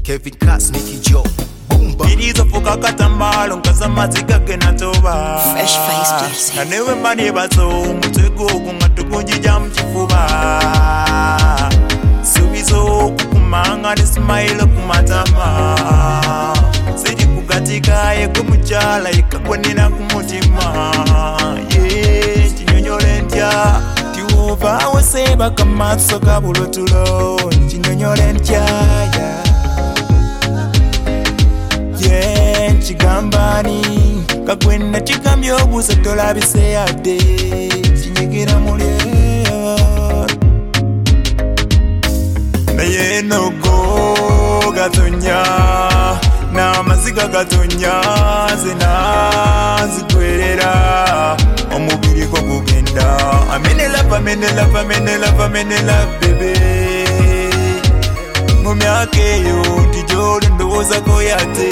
Kevin Cass, Nicky Joe. Irizo fuka katambalo nkasamaziga genatoba Fresh Face Music. Nanewe mbani baso mutego kungatukujija mchifuba Subizo kukumanga ni smile kumatama Siji kukatika ye kumuchala ikakwenina kumutima Yeah, chinyonyole ntya Tiwova waseba kamatso kabulotulo Chinyonyole ntya yeah Chigambani kakwena chikambyo obusa tolabise yadde kinyigira mulyeyo naye nogo gatonya n'amaziga gatonya zinazigwerera omubiri gwo gugenda amenela bebe mu myaka eyo tijoli ndowoozako yate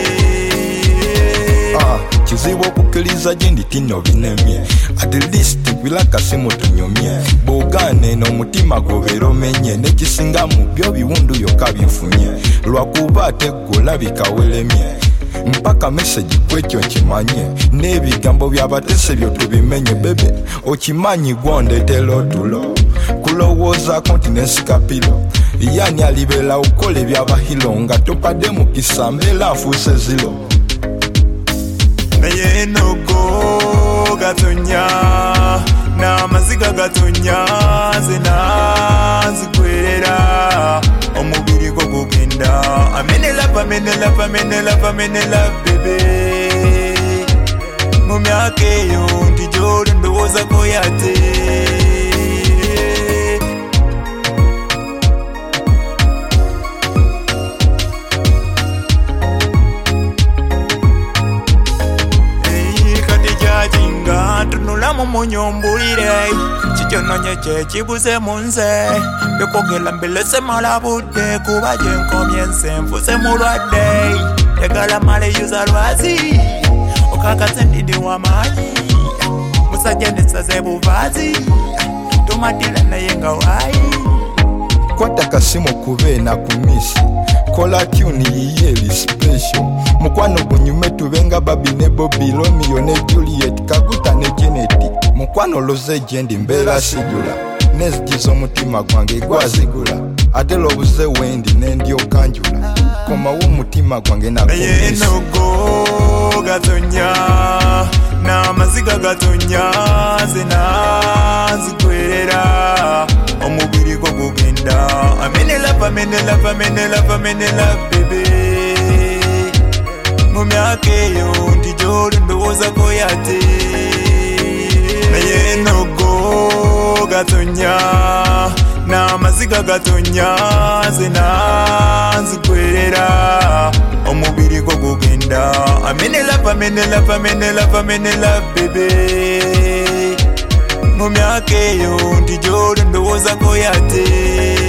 kizibu okukkiriza gyendi tino binemye at least bilakasimu tunyumye bwogane n'omutima gobeera omenye nekisinga mu byo biwundu yokka bifunye lwakuba ate golabika welemye mpaka meseji kwekyo nkimanye n'ebigambo byabatese byo tubimenye bebe okimanyi gwondetera otulo kulowoozaako nti nensikapiro yani alibeera okukola ebyabahiro nga topadde mukisa mbeera afuuse ziro naye nogo gatonya n'amaziga gatonya zinazigwerera omubiri gwo gugenda amenela bebe mu myaka eyo nti gyoli ndowoozako yate tunulamu munyombulire kikyononye kyekibuze munze byokogela mbelese malabudde kuba gyenkomye ensenfuse mulwadde yagala maleyuza lwazi okakase ndindi wamaanyi musajja nesaze buvazi tumatira naye nga wayi kwata kasimu kubeena ku misi kola tune yiye eri special mukwano gunyume tubenga babi ne Bobby Romeo ne Juliet Kaguta ne Janet mukwano loze gyendi mbeera sijula nezigiza omutima gwange gwazigula ate lobuze wendi nendyokanjula komawo omutima gwange nakumisi nogo gatonya n'amaziga gatonya zinazigwerera omubiri gwo gugenda amenela bebe mu myaka eyo nti gyoli ndowoozako yate naye nogo gatonya n'amaziga gatonya zinazigwerera omubiri gwo gugenda amenela bebe mu myaka eyo nti gyoli ndowoozako yate